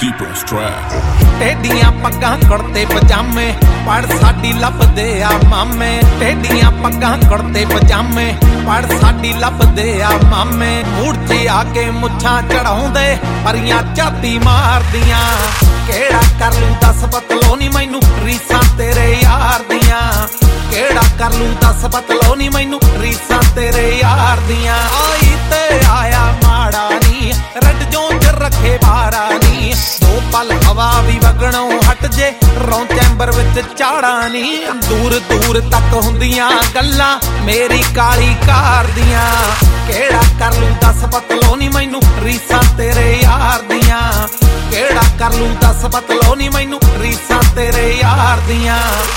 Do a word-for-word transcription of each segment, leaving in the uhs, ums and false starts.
deeper on strap. ਟੇਡੀਆਂ ਪੱਗਾਂ ਕੁੜਤੇ ਪਜਾਮੇ ਪੜ ਸਾਡੀ ਲੱਭਦੇ ਆ ਮਾਮੇ ਟੇਡੀਆਂ ਪੱਗਾਂ ਕੁੜਤੇ ਪਜਾਮੇ ਪੜ ਸਾਡੀ ਲੱਭਦੇ ਆ ਮਾਮੇ ਮੂੜ 'ਚ ਆ ਕੇ ਮੁੱਛਾਂ ਚੜਾਉਂਦੇ ਪਰੀਆਂ ਝਾਤੀ ਮਾਰਦੀਆਂ ਕਿਹੜਾ ਕਰ ਲੂੰ ਦੱਸ ਬਤਲੋ ਨੀ ਮੈਨੂੰ ਰੀਸਾਂ ਤੇਰੇ ਯਾਰ ਦੀਆਂ ਕਿਹੜਾ ਕਰ ਲੂੰ ਦੱਸ ਬਤਲੋ ਨੀ ਮੈਨੂੰ ਰੀਸਾਂ ਤੇਰੇ ਯਾਰ ਦੀਆਂ ਆਈ ਤੇ ਆਇਆ ਮਾੜਾ ਨੀ ਰੱਡ ਜੋ ਚ ਰੱਖੇ ਬਾਰਾ ਨੀ ਦੋ ਪਲ ਹਵਾ ਵੀ ਵਗਣੋਂ ਹਟ ਜੇ ਰੌਂ ਚੈਂਬਰ ਵਿੱਚ ਚਾੜਾ ਨੀ ਦੂਰ ਦੂਰ ਤੱਕ ਹੁੰਦੀਆਂ ਗੱਲਾਂ ਮੇਰੀ ਕਾਲੀ ਕਾਰ ਦੀਆਂ ਕਿਹੜਾ ਕਰ ਲੂੰ ਦੱਸ ਬਤਲੋ ਨੀ ਮੈਨੂੰ ਰੀਸਾਂ ਤੇਰੇ ਯਾਰ ਦੀਆਂ ਕਿਹੜਾ ਕਰ ਲੂੰ ਦੱਸ ਬਤਲੋ ਨੀ ਮੈਨੂੰ ਰੀਸਾਂ ਤੇਰੇ ਯਾਰ ਦੀਆਂ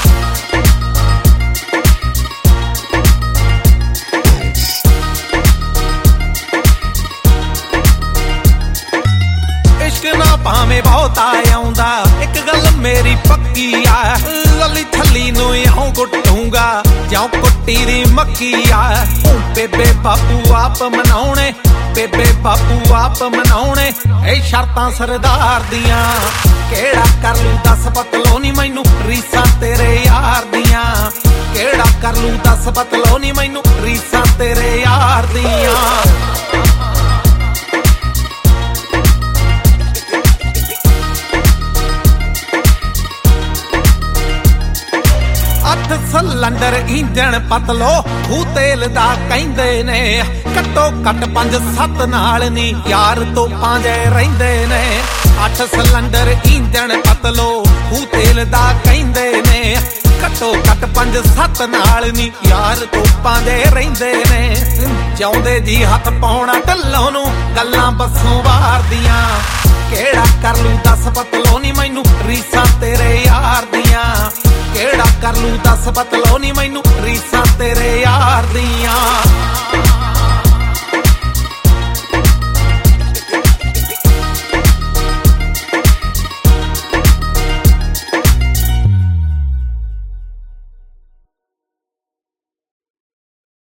ਭਾਵੇਂ ਬਹੁਤ ਆਉਂਦਾ ਇੱਕ ਗੱਲ ਮੇਰੀ ਪੱਕੀ ਆ ਲੱਲੀ ਥੱਲੀ ਨੂੰ ਇਉਂ ਕੁੱਟੂਗਾ ਜਿਉਂ ਕੁੱਟੀ ਦੀ ਮੱਕੀ ਆ ਬੇਬੇ ਬਾਪੂ ਆਪ ਮਨਾਉਣੇ ਬੇਬੇ ਬਾਪੂ ਆਪ ਮਨਾਉਣੇ ਇਹ ਸ਼ਰਤਾਂ ਸਰਦਾਰ ਦੀਆਂ ਕਿਹੜਾ ਕਰ ਲੂੰ ਦੱਸ ਬਤਲੋ ਨੀ ਮੈਨੂੰ ਰੀਸਾਂ ਤੇਰੇ ਯਾਰ ਦੀਆਂ ਕਿਹੜਾ ਕਰ ਲੂੰ ਦੱਸ ਬਤਲੋ ਨੀ ਮੈਨੂੰ ਰੀਸਾਂ ਤੇਰੇ ਯਾਰ ਦੀਆਂ ਅੱਠ ਸਿਲੰਡਰ ਇੰਜਣ ਪਤਲੋ ਖੂ ਤੇਲ ਦਾ ਕਹਿੰਦੇ ਨੇ ਘੱਟੋ ਘੱਟ ਪੰਜ ਸੱਤ ਨਾਲ ਨੀ ਯਾਰ ਤੋਪਾਂ ਜੇ ਰਹਿੰਦੇ ਨੇ ਅੱਠ ਸਿਲੰਡਰ ਇੰਜਣ ਪਤਲੋ ਖੂ ਤੇਲ ਦਾ ਕਹਿੰਦੇ ਨੇ ਘੱਟੋ ਘੱਟ ਪੰਜ ਸੱਤ ਨਾਲ ਨੀ ਯਾਰ ਤੋਪਾਂ ਦੇ ਰਹਿੰਦੇ ਨੇ ਚਾਹੁੰਦੇ ਜੀ ਹੱਥ ਪਾਉਣਾ ਢੱਲੋਂ ਨੂੰ ਗੱਲਾਂ ਬੱਸੋਂ ਵਾਰਦੀਆਂ ਕਿਹੜਾ ਕਰ ਲੂੰ ਦੱਸ ਬਤਲੋ ਨੀ ਮੈਨੂੰ ਰੀਸਾਂ ਤੇਰੇ ਯਾਰ ਦੀਆਂ ਕਿਹੜਾ ਕਰ ਲੂੰ ਦੱਸ ਬਤਲੋ ਨੀ ਮੈਨੂੰ ਰੀਸਾਂ ਤੇਰੇ ਯਾਰ ਦੀਆਂ